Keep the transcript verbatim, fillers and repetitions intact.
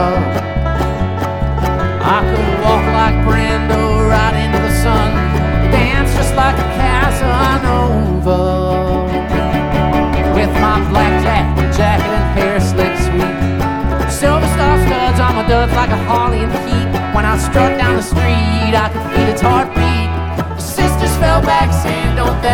I could walk like Brando right into the sun, dance just like a Casanova, with my blackjack jacket and hair slick sweet, silver star studs on my duds like a Harley in the heat. When I strut down the street, I could feel its heartbeat. Sisters fell back saying, don't that